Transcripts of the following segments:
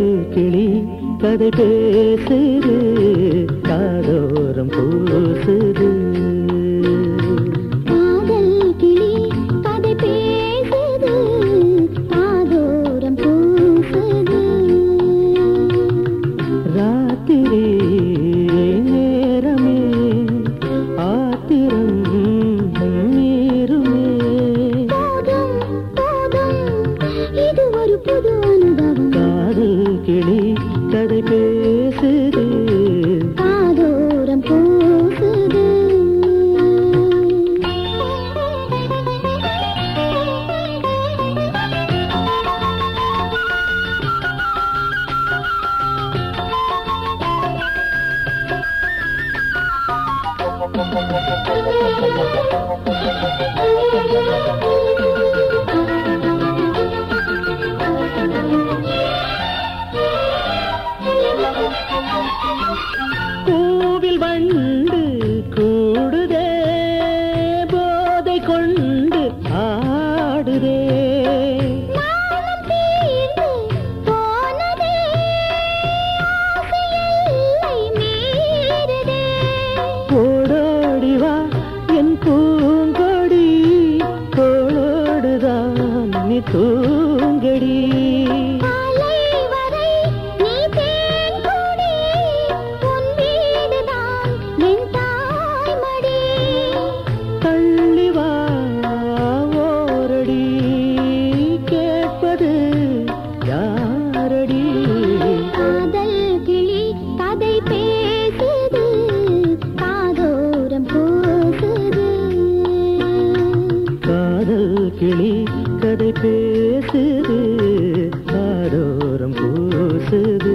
கிளி கதை பேசுது காதோரம் பூசுது. காதல் கிளி கதை பேசுது காதோரம் பூசுது. ராத்திரி நேரமே ஆத்திரம் மீறுமே. போதும் போதும் இது ஒரு புது அனுபவம். காதல் கிளி கதை பேசுது காதோரம் பூசுது. பூவில் வண்டு கூடுதே போதை கொண்டு ஆடுதே. நாணம் தீர்ந்து போனதே ஆசை மீறுதே. ஓடோடிவா என் பூங்கொடி தோளோடுதான் நீ தூங்கடி. காலை வரை நீ தேன் குடி உன் வீடுதான் என் தாய்மடி. தள்ளிவா ஓரடி கேட்பது யாரடி. காதல் கிளி கதை பேசுது காதோரம் பூசுது. காதல் கிளி கதை பேசுது காதோரம் பூசுது.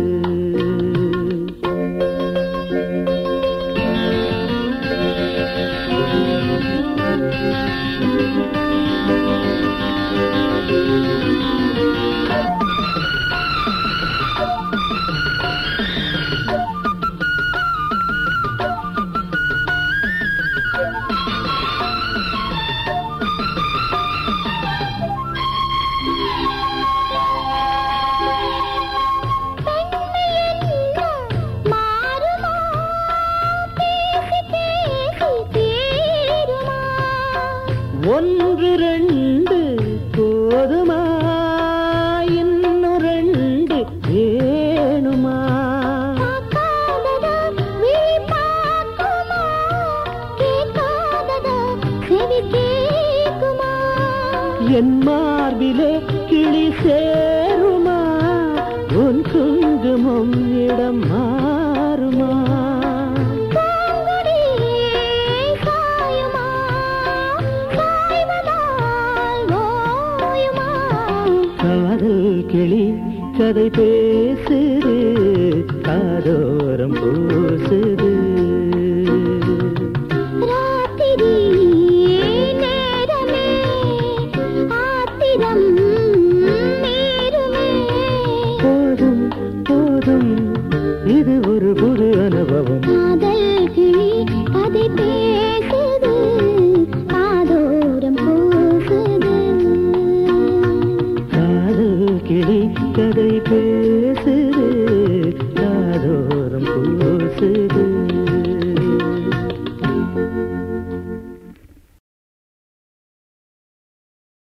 மாறுமா பேசி பேசி தீருமா. ஒன்று ரெண்டு போதுமா இன்னும் ரெண்டு வேணுமா. பார்க்காதத விழி பார்க்குமா கேட்காதத செவி கேட்குமா. என் மார்பிலே கிளி சேருமா உன் குங்குமம் இடம் மாறுமா. பூங்கொடி சாயுமா சாய்வதால் ஓயுமா. காதல் கிளி கதை பேசுது காதோரம் பூசுது. ராத்திரி நேரமே ஆத்திரம் மீறுமே. போதும் போதும் இது ஒரு புது அனுபவம். காதல் கிளி கதை பேசுது காதோரம் பூசுது. காதல் கிளி கதை